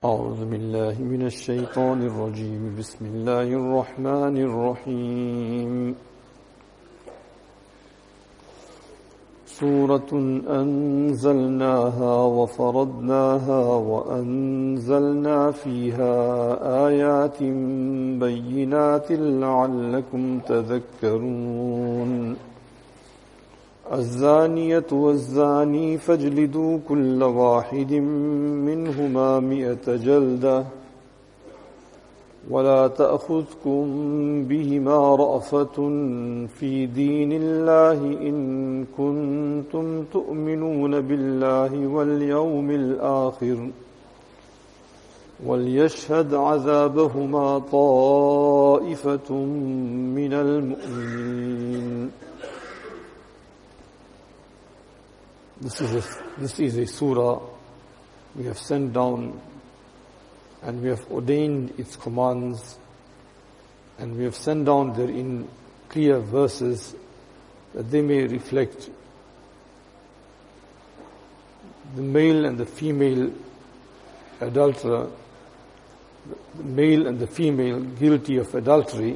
أعوذ بالله من الشيطان الرجيم بسم الله الرحمن الرحيم سورة أنزلناها وفرضناها وأنزلنا فيها آيات بينات لعلكم تذكرون الزانية والزاني فاجلدوا كل واحد منهما 100 جلدة ولا تأخذكم بهما رأفة في دين الله إن كنتم تؤمنون بالله واليوم الآخر وليشهد عذابهما طائفة من المؤمنين. This is a surah we have sent down and we have ordained its commands and we have sent down therein clear verses that they may reflect the male and the female adulterer, the male and the female guilty of adultery,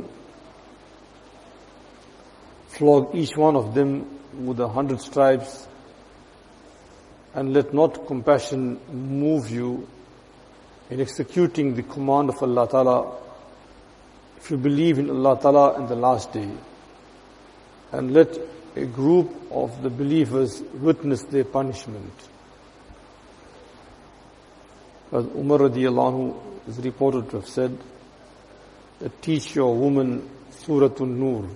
flog each one of them with 100 stripes, and let not compassion move you in executing the command of Allah Ta'ala if you believe in Allah Ta'ala and the last day. And let a group of the believers witness their punishment. As Umar radiallahu anhu is reported to have said, that teach your woman Suratul Nur.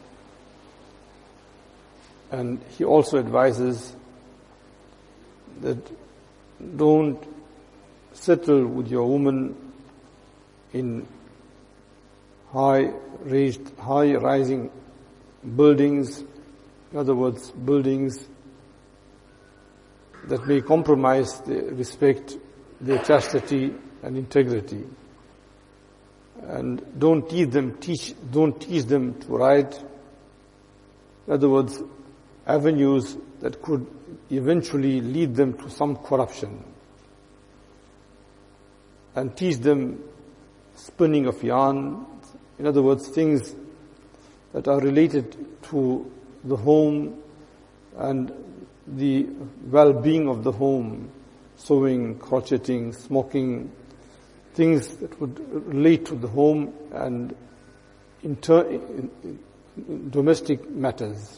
And he also advises that don't settle with your woman in high rising buildings, in other words, buildings that may compromise their respect, their chastity and integrity. And don't teach them to write, in other words, avenues that could eventually lead them to some corruption. And teach them spinning of yarn, in other words, things that are related to the home and the well-being of the home, sewing, crocheting, smoking, things that would relate to the home and domestic matters.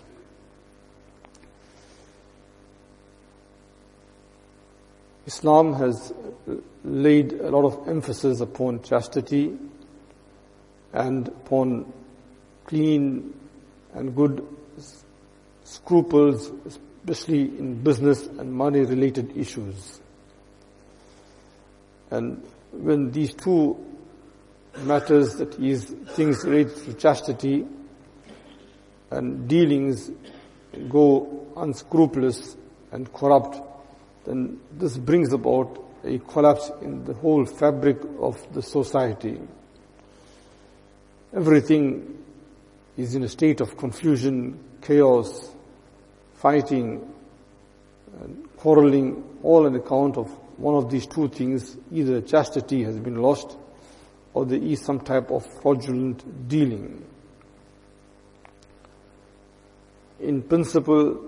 Islam has laid a lot of emphasis upon chastity and upon clean and good scruples, especially in business and money-related issues. And when these two matters, that is, things related to chastity and dealings, go unscrupulous and corrupt, then this brings about a collapse in the whole fabric of the society. Everything is in a state of confusion, chaos, fighting, and quarreling, all on account of one of these two things. Either chastity has been lost or there is some type of fraudulent dealing. In principle,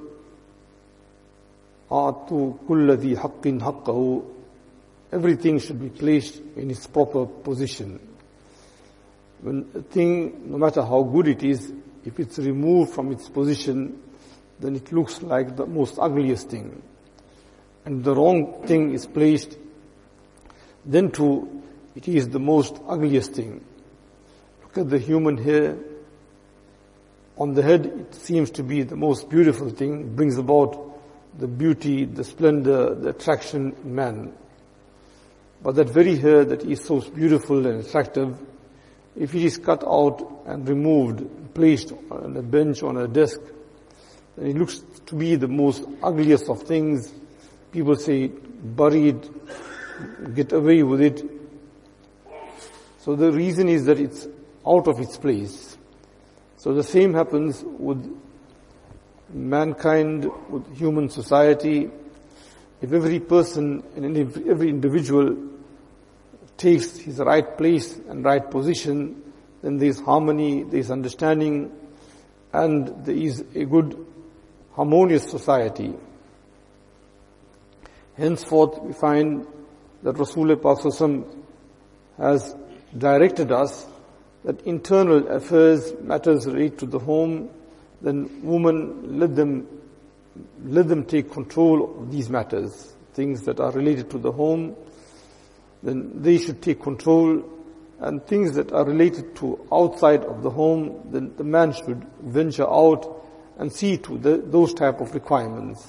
everything should be placed in its proper position. When a thing, no matter how good it is, if it's removed from its position, then it looks like the most ugliest thing. And the wrong thing is placed, then too, it is the most ugliest thing. Look at the human hair. On the head, it seems to be the most beautiful thing, brings about the beauty, the splendor, the attraction in man. But that very hair that is so beautiful and attractive, if it is cut out and removed, placed on a bench, on a desk, then it looks to be the most ugliest of things. People say, bury it, get away with it. So the reason is that it's out of its place. So the same happens with mankind, with human society. If every person and every individual takes his right place and right position, then there is harmony, there is understanding, and there is a good, harmonious society. Henceforth, we find that Rasulullah Pak has directed us that internal affairs, matters related to the home, then women, let them take control of these matters. Things that are related to the home, then they should take control, and things that are related to outside of the home, then the man should venture out and see to those type of requirements.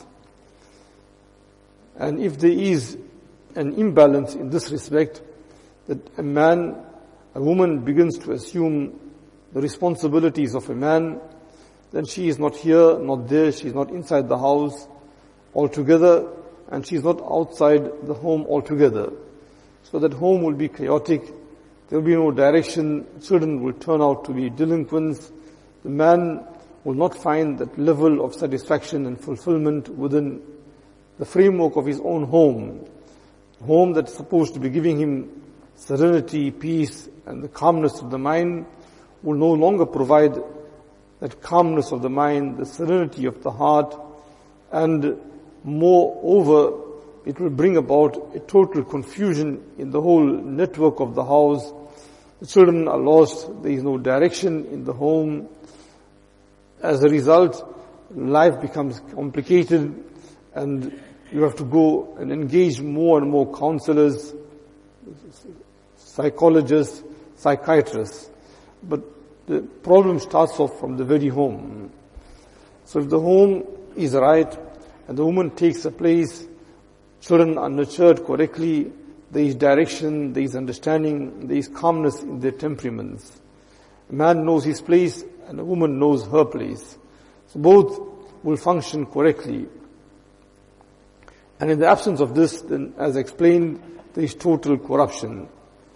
And if there is an imbalance in this respect, that a woman begins to assume the responsibilities of a man, then she is not here, not there, she is not inside the house altogether, and she is not outside the home altogether. So that home will be chaotic, there will be no direction, children will turn out to be delinquents, the man will not find that level of satisfaction and fulfillment within the framework of his own home. Home that's supposed to be giving him serenity, peace, and the calmness of the mind will no longer provide that calmness of the mind, the serenity of the heart, and moreover, it will bring about a total confusion in the whole network of the house. The children are lost, there is no direction in the home. As a result, life becomes complicated, and you have to go and engage more and more counselors, psychologists, psychiatrists. But the problem starts off from the very home. So if the home is right, and the woman takes a place, children are nurtured correctly, there is direction, there is understanding, there is calmness in their temperaments. A man knows his place and a woman knows her place. So both will function correctly. And in the absence of this, then as explained, there is total corruption.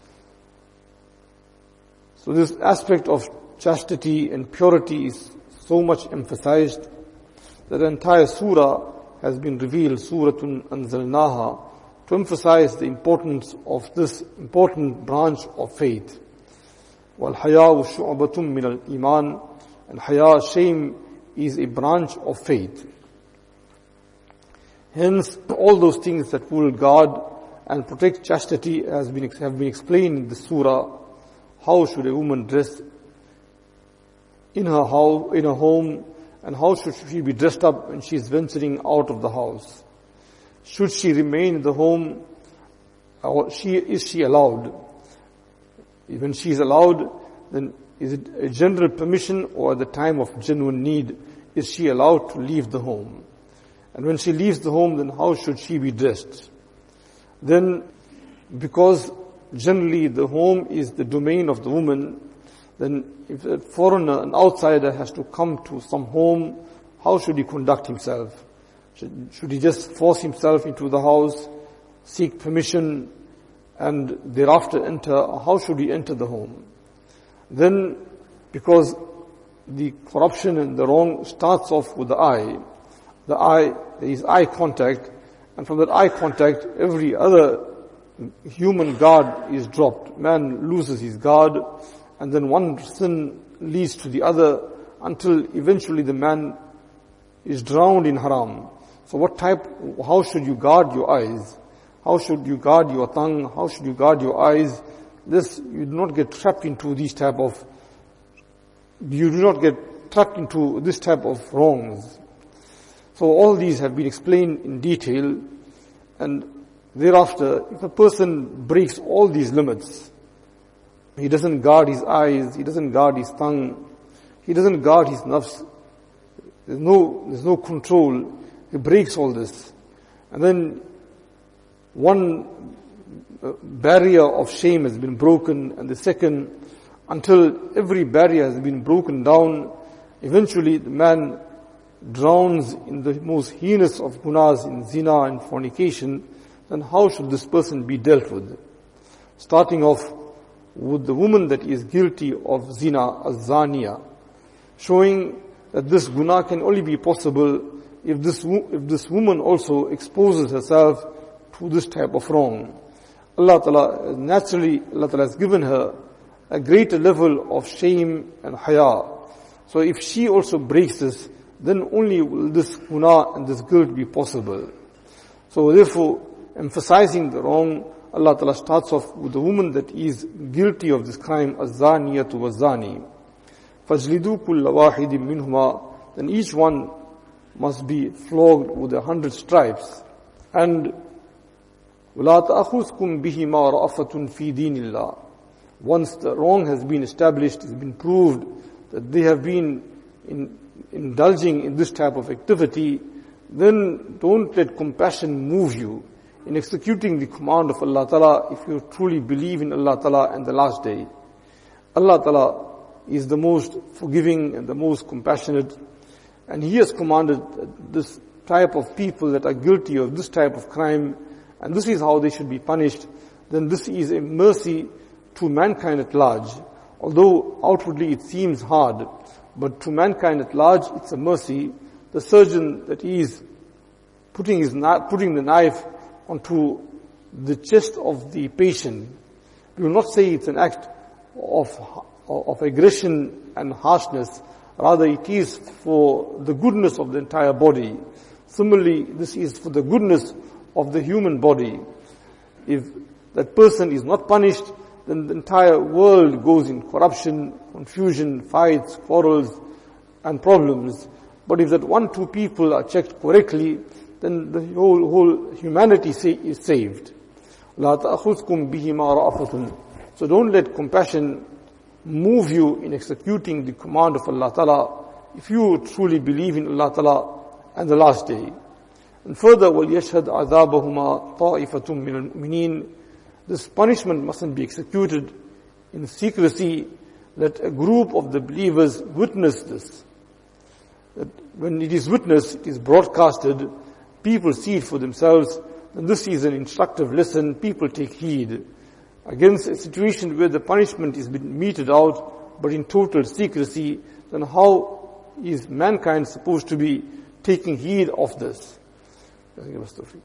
So this aspect of chastity and purity is so much emphasized that the entire surah has been revealed, Suratun Anzalnaha, to emphasize the importance of this important branch of faith. وَالْحَيَاءُ شُعْبَةٌ مِّنَ الْإِيمَانِ, and haya, shame, is a branch of faith. Hence, all those things that will guard and protect chastity have been explained in the surah. How should a woman dress in her house, in her home, and how should she be dressed up when she is venturing out of the house? Should she remain in the home, or is she allowed? When she is allowed, then is it a general permission, or at the time of genuine need, is she allowed to leave the home? And when she leaves the home, then how should she be dressed? Then, because generally the home is the domain of the woman, then if a foreigner, an outsider has to come to some home, how should he conduct himself? Should he just force himself into the house, seek permission, and thereafter enter? How should he enter the home? Then, because the corruption and the wrong starts off with the eye, there is eye contact, and from that eye contact, every other human guard is dropped. Man loses his guard, and then one sin leads to the other until eventually the man is drowned in haram. So how should you guard your eyes? How should you guard your tongue? How should you guard your eyes? You do not get trapped into this type of wrongs. So all these have been explained in detail, and thereafter, if a person breaks all these limits, he doesn't guard his eyes, he doesn't guard his tongue, he doesn't guard his nafs, there's no control, he breaks all this. And then one barrier of shame has been broken, and the second, until every barrier has been broken down, eventually the man drowns in the most heinous of gunas, in zina and fornication. Then how should this person be dealt with? Starting off with the woman that is guilty of zina, az-zaniya, showing that this guna can only be possible if this woman also exposes herself to this type of wrong. Allah Ta'ala has given her a greater level of shame and haya. So if she also breaks this, then only will this guna and this guilt be possible. So therefore, emphasizing the wrong, Allah Ta'ala starts off with the woman that is guilty of this crime, az-zaniyatu waz-zani. فَاجْلِدُوا كُلَّ وَاحِدٍ مِّنْهُمَا. Then each one must be flogged with 100 stripes. And وَلَا تَأْخُذْكُمْ بِهِمَا رَأَفَةٌ فِي دِينِ اللَّهِ. Once the wrong has been established, has been proved that they have been indulging in this type of activity, then don't let compassion move you in executing the command of Allah Ta'ala if you truly believe in Allah Ta'ala and the last day. Allah Ta'ala is the most forgiving and the most compassionate, and He has commanded this type of people that are guilty of this type of crime, and this is how they should be punished. Then this is a mercy to mankind at large. Although outwardly it seems hard, but to mankind at large it's a mercy. The surgeon that is putting the knife onto the chest of the patient, we will not say it's an act of aggression and harshness. Rather, it is for the goodness of the entire body. Similarly, this is for the goodness of the human body. If that person is not punished, then the entire world goes in corruption, confusion, fights, quarrels, and problems. But if that 1-2 people are checked correctly, then the whole humanity is saved. لَا تَأْخُذْكُمْ بِهِمَا رَأَفَةٌ. So don't let compassion move you in executing the command of Allah Ta'ala if you truly believe in Allah Ta'ala and the last day. And further, وَلْيَشْهَدْ عَذَابَهُمَا طَائِفَةٌ مِّنَ الْمُؤْمِنِينَ. This punishment mustn't be executed in secrecy. Let a group of the believers witness this. That when it is witnessed, it is broadcasted, people see it for themselves, and this is an instructive lesson. People take heed. Against a situation where the punishment is being meted out, but in total secrecy, then how is mankind supposed to be taking heed of this?